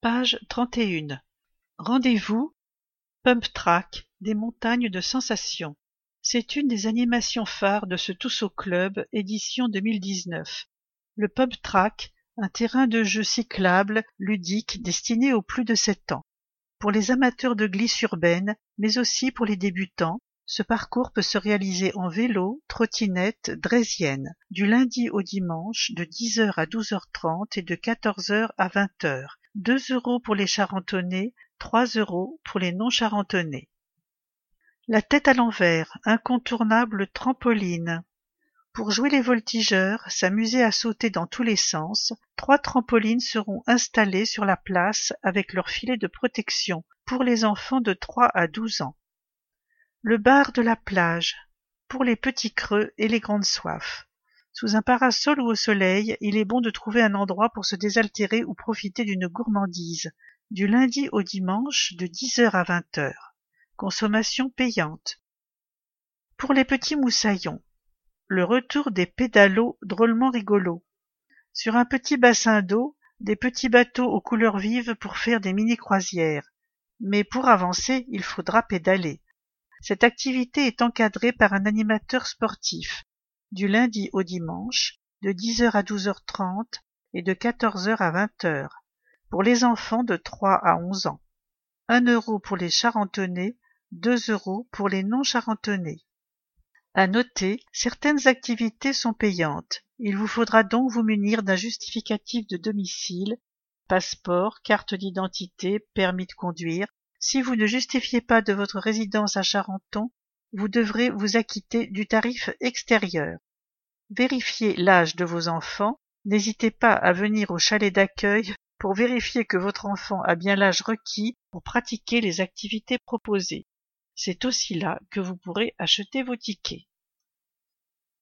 Page 31. Rendez-vous Pump Track, des montagnes de sensations. C'est une des animations phares de ce Tous au Club, édition 2019. Le Pump Track, un terrain de jeu cyclable, ludique, destiné aux plus de 7 ans. Pour les amateurs de glisse urbaine, mais aussi pour les débutants, ce parcours peut se réaliser en vélo, trottinette, draisienne, du lundi au dimanche, de 10h à 12h30 et de 14h à 20h. 2 € pour les charentonnais, 3 € pour les non-charentonnais. La tête à l'envers, incontournable trampoline. Pour jouer les voltigeurs, s'amuser à sauter dans tous les sens, 3 trampolines seront installées sur la place avec leur filet de protection pour les enfants de 3 à 12 ans. Le bar de la plage, pour les petits creux et les grandes soifs. Sous un parasol ou au soleil, il est bon de trouver un endroit pour se désaltérer ou profiter d'une gourmandise. Du lundi au dimanche, de 10h à 20h. Consommation payante. Pour les petits moussaillons, le retour des pédalos drôlement rigolos. Sur un petit bassin d'eau, des petits bateaux aux couleurs vives pour faire des mini-croisières. Mais pour avancer, il faudra pédaler. Cette activité est encadrée par un animateur sportif, du lundi au dimanche, de 10h à 12h30 et de 14h à 20h, pour les enfants de 3 à 11 ans. 1 € pour les charentonnais, 2 € pour les non-charentonnais. À noter, certaines activités sont payantes. Il vous faudra donc vous munir d'un justificatif de domicile, passeport, carte d'identité, permis de conduire. Si vous ne justifiez pas de votre résidence à Charenton, vous devrez vous acquitter du tarif extérieur. Vérifiez l'âge de vos enfants. N'hésitez pas à venir au chalet d'accueil pour vérifier que votre enfant a bien l'âge requis pour pratiquer les activités proposées. C'est aussi là que vous pourrez acheter vos tickets.